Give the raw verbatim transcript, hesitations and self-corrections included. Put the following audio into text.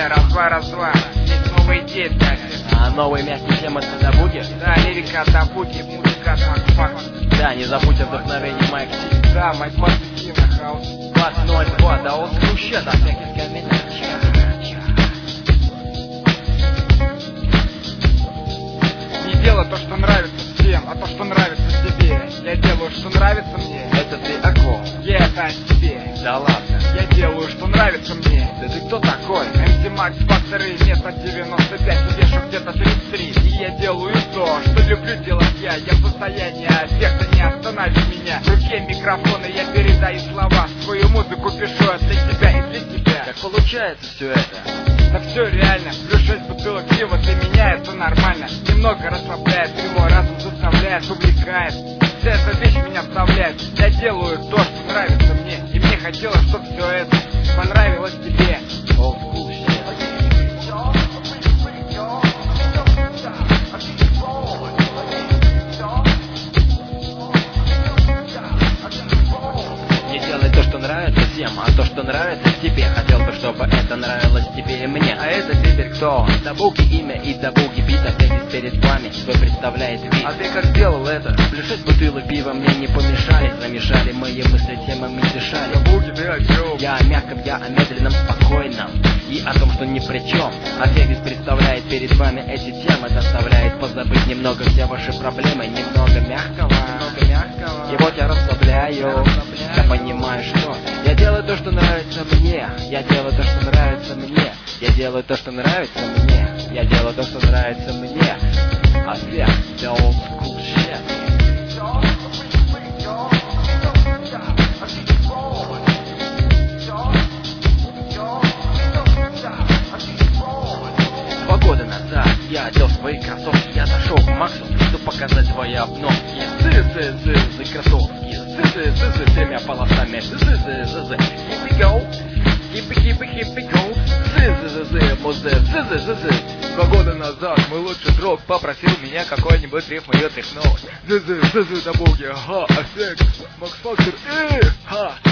раз-два, раз-два. Есть новые идеи для всех. А новые мягкие темы от Дабуги? Да, лирика от Дабуги, музыка от Макфакс. Да, не забудь о вдохновении Майк Си. Да, Майк Си на хаус. двадцать ноль два, да он слушает, да, всяких комментариев. Не делай то, что нравится всем, а то, что нравится тебе. Я делаю, что нравится мне. Это ты о ком? Я это о тебе. Да ладно. Я делаю, что нравится мне. Да ты кто такой? эм си Макс Фактори, место девяносто пять, вешу где-то тридцать три. И я делаю то, что люблю делать я. Я в состоянии аффекта, не останови меня. В руке микрофона я передаю слова. Свою музыку пишу для себя и для тебя. Как получается все это? Да все реально, плюс шесть бутылок пива для меня это нормально. Немного расслабляет, и мой разум заставляет, увлекает. Вся эта вещь меня вставляет. Я делаю то, что нравится мне. И мне хотелось, чтобы все это понравилось тебе. Old school shit. Не делай то, что нравится всем, а то, что нравится тебе. Хотел бы, чтобы это нравилось тебе и мне. А это теперь кто? Дабуги имя и Дабуги бит. Опять здесь перед вами свой представляет вид. А ты как сделал это? Плюс шесть бутылок пива мне не помешали. Замешали мои мысли, темами дышали. Дабуги, ты о чем? Я о мягком, я о медленном, спокойном. И о том, что ни при чем. А Фегис представляет перед вами эти темы. Заставляет позабыть немного все ваши проблемы. Немного мягкого, Немного мягкого. и вот я расслабляю. Я понимаю, что я делаю то, что нравится мне. Я делаю то, что нравится мне. Я делаю то, что нравится мне. Я делаю то, что нравится мне. А всех the old school shit. Два года назад я одел свои кроссовки. Я зашел к Максу, чтобы показать свои обновки. Зы-зы-зы-зы кроссовки. Зы-зы-зы-зы с тремя полосами. Зы-зы-зы-зы. Here we go. Хиппи-хиппи-хиппи-го. Зы-зы-зы-зы музе. Зы-зы-зы-зы. Два года назад мой лучший друг попросил меня какой-нибудь рифм ее тряхнуть. Зы-зы-зы-зы Дабуги, ага, аффект, Макс Фактор, э, ха.